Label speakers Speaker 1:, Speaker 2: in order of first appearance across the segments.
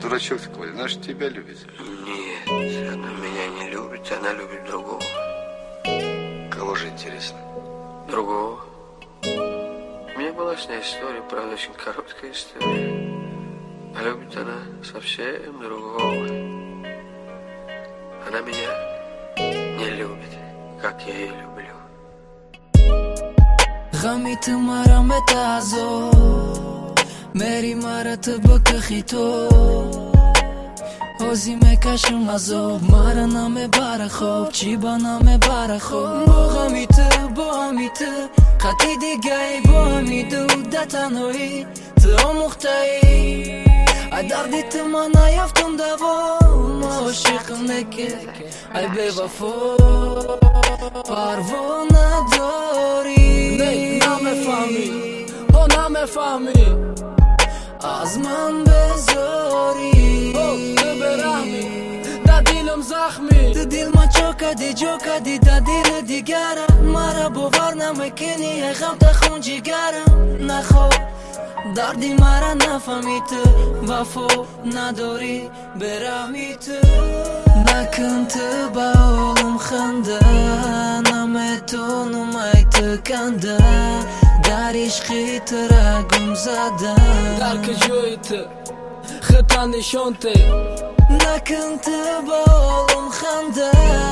Speaker 1: дурачок такой, она же тебя любит.
Speaker 2: Нет, она меня не любит, она любит другого.
Speaker 1: Кого же, интересно?
Speaker 2: Другого. У меня была с ней история, правда, очень короткая история. А любит она совсем другого. Она меня не любит, как я ее люблю.
Speaker 3: غميت مرة متعزو مری مرت بکخیتو اوزی مکشم ازو مرا نامه بر خوب چی با نامه بر خوب با غمیت خطی دیگه با همیدو دتنوی تو مختایی دردیت من نیفتم دوام عاشقم نکه ای به وفا پروانه داری نمیفهمی از من بذاری تو برهمی در دیلم زخمی در دیل من جو کدی در دیل دیگرم مرا باور نمیکنی ای غم تخون جگرم نخواه دردی مرا نفهمی تو وفا نداری برهمی تو نکن تو با اولم خنده نمیتونم ای تو کنده در عشقی تو را گم زدم در کجایی تو خطا نشان ته نکن تو با اولم خنده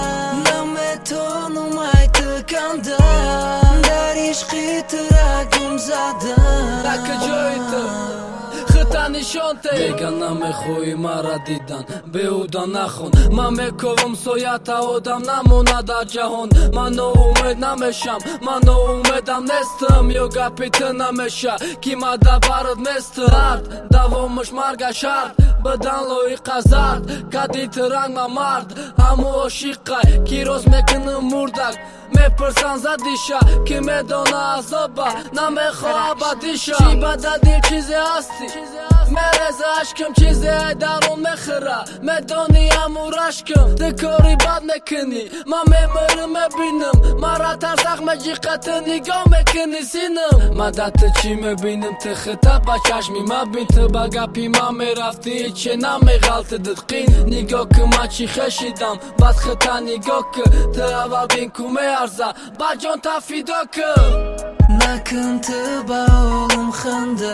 Speaker 3: نمیتونم ای تو کنده در عشقی تو را گم زدم در کجایی تو خطا نشان ته بگنم خوی مرا دیدن بهودا نخون من میکنم سویت آدم نمونه در جهان من امید نمیشم من امیدم نیستم یا گپیت نمیشه کی مده برات میسترد دوامش مرگ شرد بدن لوی قزرد کدی ترنگ ما مرد همو عاشقای کی روز میکنم مردک میپرسن زدیشه کی میدونه عذابه نمیخواه ابدیشه چی بده دل چیزی هستی مرز عشقم چیزی درون میخره میدونی همو رشکم دکاری بد نکنی من میمرم میبینم مرا ترسخ مجیقت نگاه میکنی سینم مدت چی میبینم تو خطا با چشمی مبین تو با گپی من میرفتی چه نمیغلط ددقین نگاه که من چی خشیدم بد خطا نگاه که تو اول بین کمه ارزه با جان تفیدا که نکن تو با اولم خنده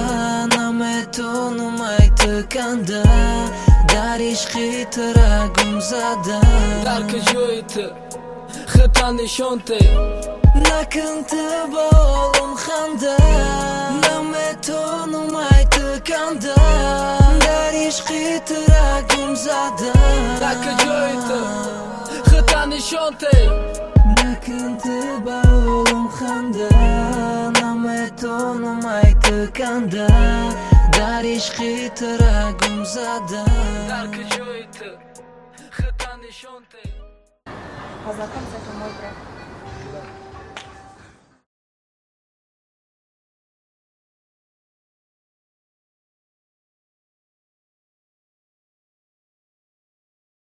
Speaker 3: نمیتونم ای تو کنده در عشقی تو را گم زدم در کجایی تو خطا نشان ته نکن تو با اولم خنده نمیتونم ای تو کنده در عشقی تو را گم زدم در کجایی تو خطا نشان ته نکن تو با اولم خنده نمیتونم ای تو کنده در عشقی تو را گم زدم در کجایی تو خطا نشان ته
Speaker 4: Познакомься, это мой брат.